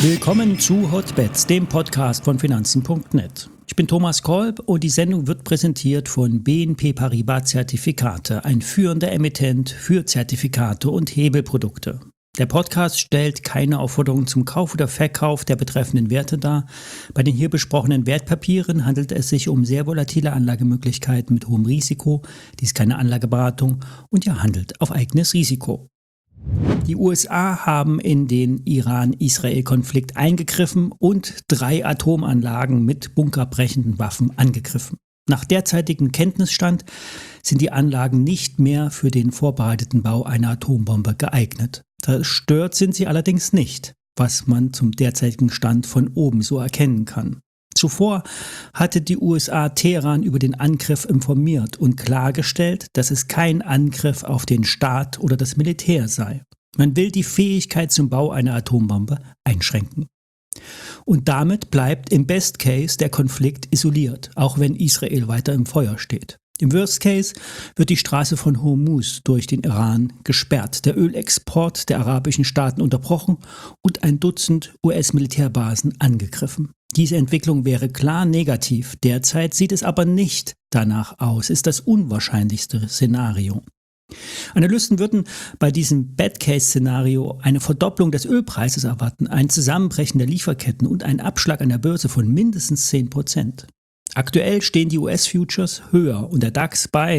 Willkommen zu Hotbets, dem Podcast von Finanzen.net. Ich bin Thomas Kolb und die Sendung wird präsentiert von BNP Paribas Zertifikate, ein führender Emittent für Zertifikate und Hebelprodukte. Der Podcast stellt keine Aufforderung zum Kauf oder Verkauf der betreffenden Werte dar. Bei den hier besprochenen Wertpapieren handelt es sich um sehr volatile Anlagemöglichkeiten mit hohem Risiko. Dies ist keine Anlageberatung und ihr handelt auf eigenes Risiko. Die USA haben in den Iran-Israel-Konflikt eingegriffen und 3 Atomanlagen mit bunkerbrechenden Waffen angegriffen. Nach derzeitigem Kenntnisstand sind die Anlagen nicht mehr für den vorbereiteten Bau einer Atombombe geeignet. Zerstört sind sie allerdings nicht, was man zum derzeitigen Stand von oben so erkennen kann. Zuvor hatte die USA Teheran über den Angriff informiert und klargestellt, dass es kein Angriff auf den Staat oder das Militär sei. Man will die Fähigkeit zum Bau einer Atombombe einschränken. Und damit bleibt im Best Case der Konflikt isoliert, auch wenn Israel weiter im Feuer steht. Im Worst Case wird die Straße von Hormuz durch den Iran gesperrt, der Ölexport der arabischen Staaten unterbrochen und ein Dutzend US-Militärbasen angegriffen. Diese Entwicklung wäre klar negativ. Derzeit sieht es aber nicht danach aus, ist das unwahrscheinlichste Szenario. Analysten würden bei diesem Bad-Case-Szenario eine Verdopplung des Ölpreises erwarten, ein Zusammenbrechen der Lieferketten und einen Abschlag an der Börse von mindestens 10%. Aktuell stehen die US-Futures höher und der DAX bei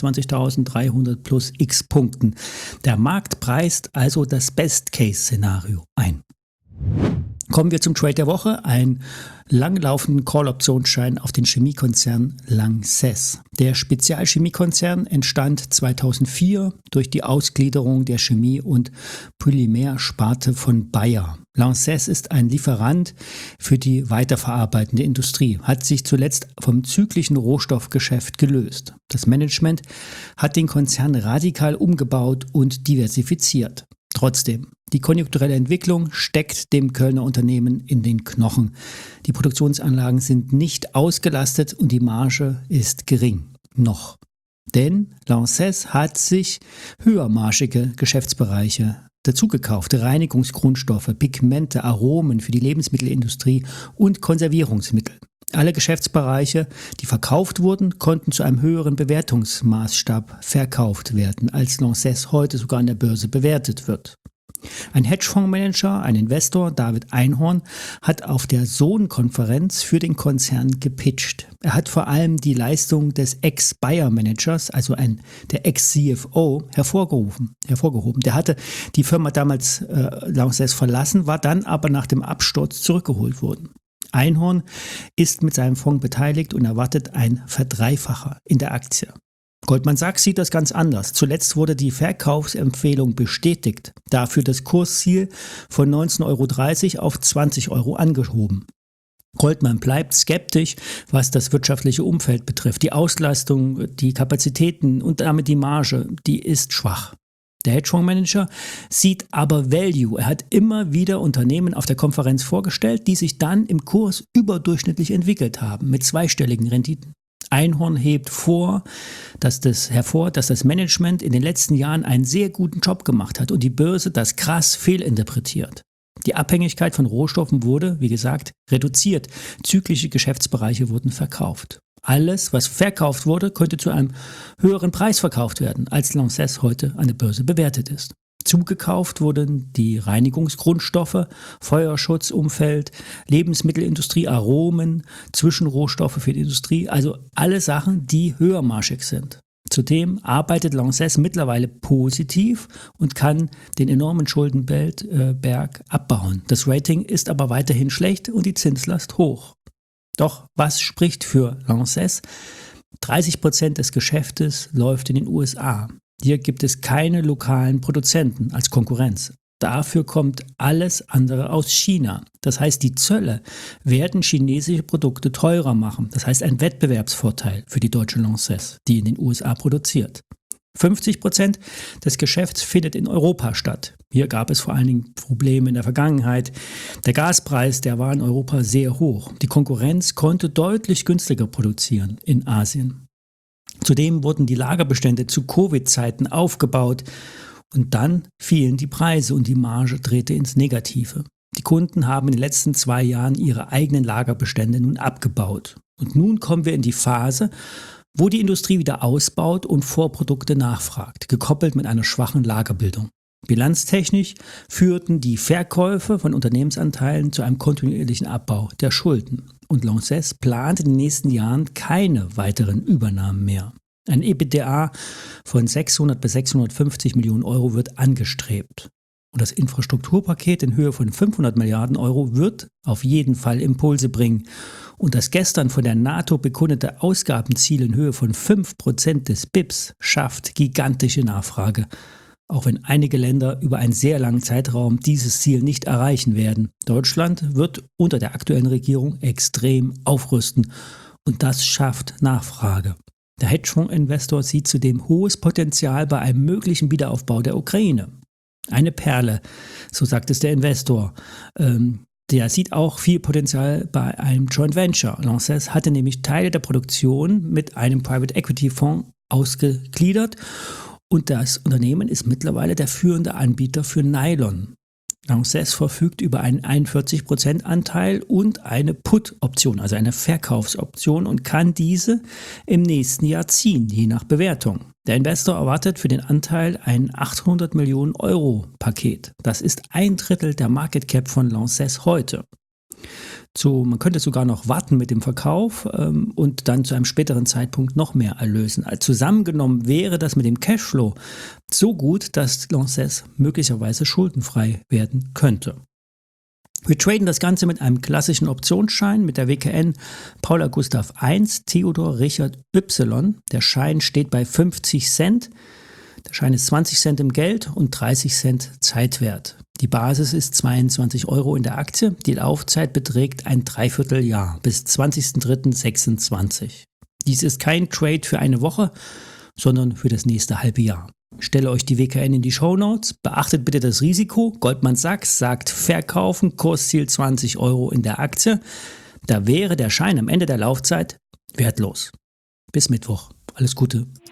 23.300 plus x Punkten. Der Markt preist also das Best-Case-Szenario ein. Kommen wir zum Trade der Woche, einen langlaufenden Call-Optionsschein auf den Chemiekonzern Lanxess. Der Spezialchemiekonzern entstand 2004 durch die Ausgliederung der Chemie- und Polymersparte von Bayer. Lanxess ist ein Lieferant für die weiterverarbeitende Industrie, hat sich zuletzt vom zyklischen Rohstoffgeschäft gelöst. Das Management hat den Konzern radikal umgebaut und diversifiziert. Trotzdem, die konjunkturelle Entwicklung steckt dem Kölner Unternehmen in den Knochen. Die Produktionsanlagen sind nicht ausgelastet und die Marge ist gering. Noch. Denn Lanxess hat sich höhermargige Geschäftsbereiche dazugekauft. Reinigungsgrundstoffe, Pigmente, Aromen für die Lebensmittelindustrie und Konservierungsmittel. Alle Geschäftsbereiche, die verkauft wurden, konnten zu einem höheren Bewertungsmaßstab verkauft werden, als Lanxess heute sogar an der Börse bewertet wird. Ein Hedgefondsmanager, ein Investor, David Einhorn, hat auf der Sohn-Konferenz für den Konzern gepitcht. Er hat vor allem die Leistung des Ex-Bayer-Managers, also der Ex-CFO, hervorgehoben. Der hatte die Firma damals Lanxess verlassen, war dann aber nach dem Absturz zurückgeholt worden. Einhorn ist mit seinem Fonds beteiligt und erwartet ein Verdreifacher in der Aktie. Goldman Sachs sieht das ganz anders. Zuletzt wurde die Verkaufsempfehlung bestätigt, dafür das Kursziel von 19,30 € auf 20 € angehoben. Goldman bleibt skeptisch, was das wirtschaftliche Umfeld betrifft. Die Auslastung, die Kapazitäten und damit die Marge, die ist schwach. Der Hedgefondsmanager sieht aber Value. Er hat immer wieder Unternehmen auf der Konferenz vorgestellt, die sich dann im Kurs überdurchschnittlich entwickelt haben, mit zweistelligen Renditen. Einhorn hebt hervor, dass das Management in den letzten Jahren einen sehr guten Job gemacht hat und die Börse das krass fehlinterpretiert. Die Abhängigkeit von Rohstoffen wurde, wie gesagt, reduziert. Zyklische Geschäftsbereiche wurden verkauft. Alles, was verkauft wurde, konnte zu einem höheren Preis verkauft werden, als Lanxess heute an der Börse bewertet ist. Zugekauft wurden die Reinigungsgrundstoffe, Feuerschutzumfeld, Lebensmittelindustrie, Aromen, Zwischenrohstoffe für die Industrie, also alle Sachen, die höhermargig sind. Zudem arbeitet Lanxess mittlerweile positiv und kann den enormen Schuldenberg abbauen. Das Rating ist aber weiterhin schlecht und die Zinslast hoch. Doch was spricht für Lanxess? 30% des Geschäftes läuft in den USA. Hier gibt es keine lokalen Produzenten als Konkurrenz. Dafür kommt alles andere aus China. Das heißt, die Zölle werden chinesische Produkte teurer machen. Das heißt, ein Wettbewerbsvorteil für die deutsche Lanxess, die in den USA produziert. 50% des Geschäfts findet in Europa statt. Hier gab es vor allen Dingen Probleme in der Vergangenheit. Der Gaspreis, der war in Europa sehr hoch. Die Konkurrenz konnte deutlich günstiger produzieren in Asien. Zudem wurden die Lagerbestände zu Covid-Zeiten aufgebaut und dann fielen die Preise und die Marge drehte ins Negative. Die Kunden haben in den letzten 2 Jahren ihre eigenen Lagerbestände nun abgebaut. Und nun kommen wir in die Phase, wo die Industrie wieder ausbaut und Vorprodukte nachfragt, gekoppelt mit einer schwachen Lagerbildung. Bilanztechnisch führten die Verkäufe von Unternehmensanteilen zu einem kontinuierlichen Abbau der Schulden. Und Lanxess plant in den nächsten Jahren keine weiteren Übernahmen mehr. Ein EBITDA von 600 bis 650 Millionen Euro wird angestrebt. Und das Infrastrukturpaket in Höhe von 500 Milliarden Euro wird auf jeden Fall Impulse bringen. Und das gestern von der NATO bekundete Ausgabenziel in Höhe von 5% des BIPs schafft gigantische Nachfrage. Auch wenn einige Länder über einen sehr langen Zeitraum dieses Ziel nicht erreichen werden. Deutschland wird unter der aktuellen Regierung extrem aufrüsten. Und das schafft Nachfrage. Der Hedgefonds-Investor sieht zudem hohes Potenzial bei einem möglichen Wiederaufbau der Ukraine. Eine Perle, so sagt es der Investor. Der sieht auch viel Potenzial bei einem Joint Venture. Lanxess hatte nämlich Teile der Produktion mit einem Private Equity Fonds ausgegliedert und das Unternehmen ist mittlerweile der führende Anbieter für Nylon. Lanxess verfügt über einen 41% Anteil und eine Put-Option, also eine Verkaufsoption und kann diese im nächsten Jahr ziehen, je nach Bewertung. Der Investor erwartet für den Anteil ein 800 Millionen Euro Paket. Das ist 1/3 der Market Cap von Lanxess heute. Man könnte sogar noch warten mit dem Verkauf und dann zu einem späteren Zeitpunkt noch mehr erlösen. Zusammengenommen wäre das mit dem Cashflow so gut, dass Lanxess möglicherweise schuldenfrei werden könnte. Wir traden das Ganze mit einem klassischen Optionsschein mit der WKN Paula Gustav I, Theodor Richard Y. Der Schein steht bei 50 Cent. Der Schein ist 20 Cent im Geld und 30 Cent Zeitwert. Die Basis ist 22 Euro in der Aktie. Die Laufzeit beträgt ein Dreivierteljahr bis 20.03.26. Dies ist kein Trade für eine Woche, sondern für das nächste halbe Jahr. Ich stelle euch die WKN in die Shownotes. Beachtet bitte das Risiko. Goldman Sachs sagt verkaufen, Kursziel 20 Euro in der Aktie. Da wäre der Schein am Ende der Laufzeit wertlos. Bis Mittwoch. Alles Gute.